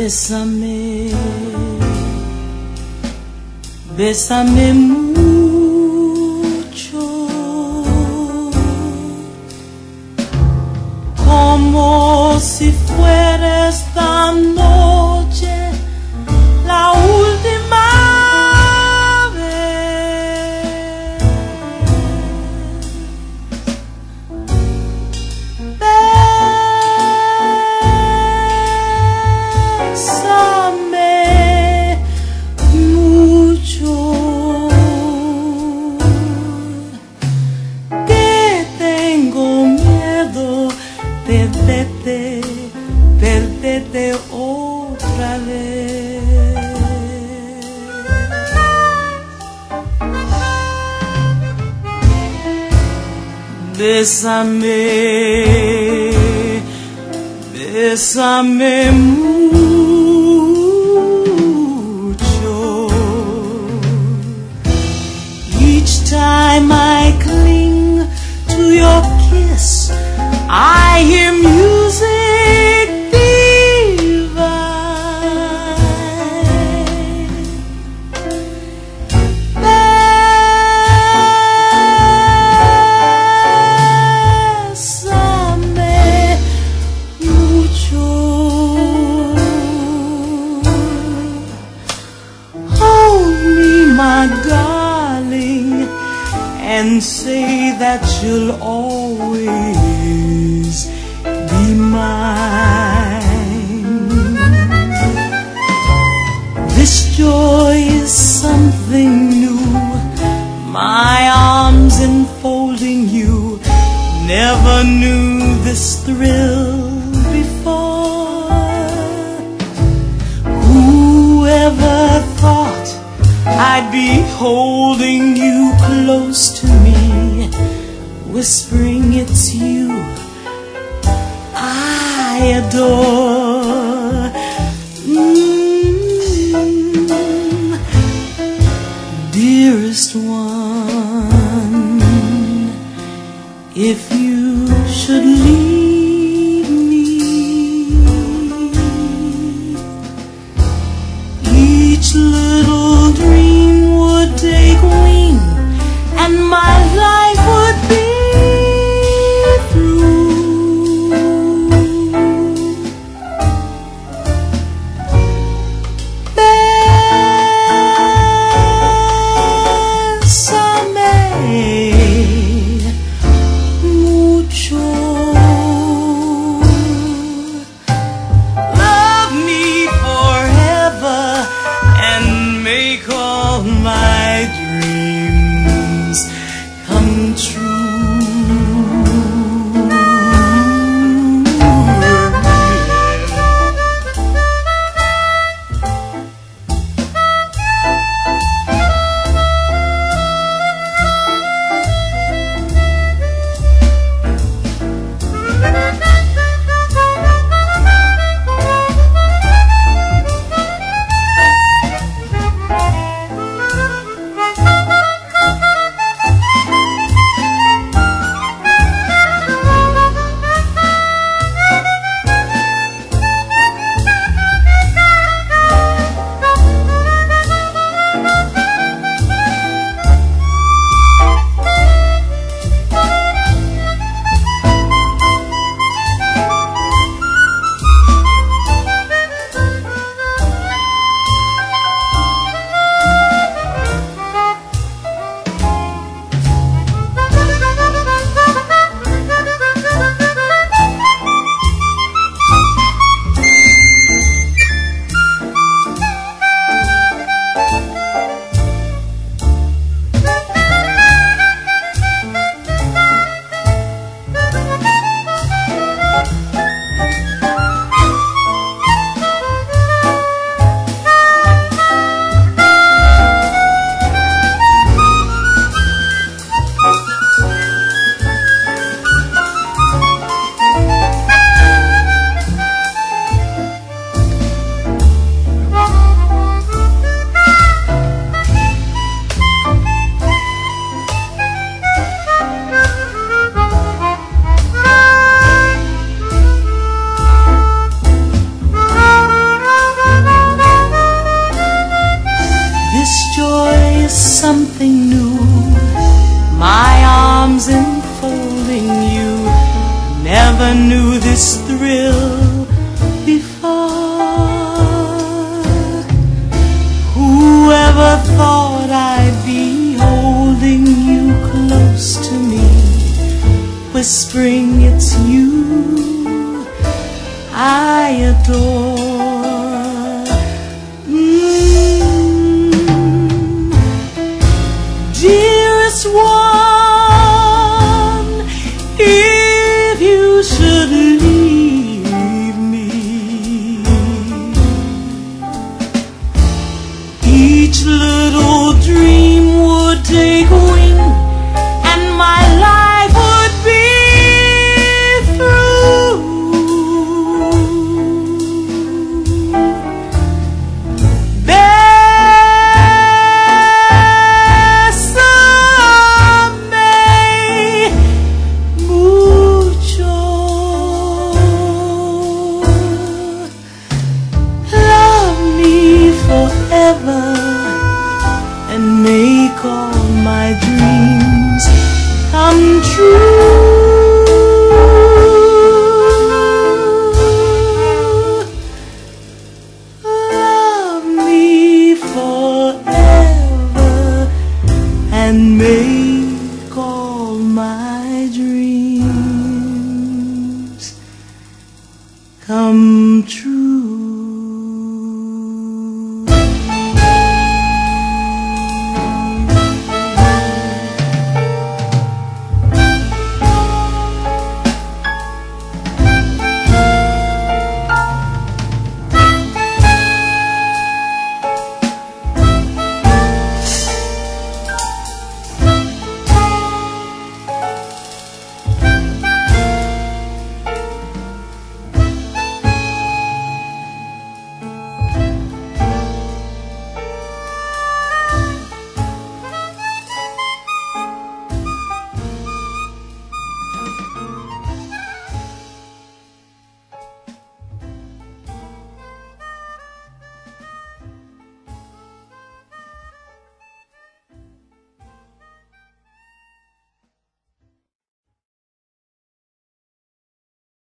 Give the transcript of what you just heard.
Bésame, bésame mucho, como si fuera esta noche la última vez. Bésame mucho, que tengo miedo de perderte otra vez. Bésame, bésame mucho. Each time I cling to your kiss, I hear music divine. Bésame mucho. Hold me, my darling, and say that you'll always be mine. This joy is something new, my arms enfolding you. Never knew this thrill before. Whoever thought I'd be holding you close to me, whispering it's you I adore. Dearest one, if you should leave me, each little dream would take wing and my life would be each little dream would take wing, and my life would be through. Bésame mucho, love me forever, and make all my dreams come true.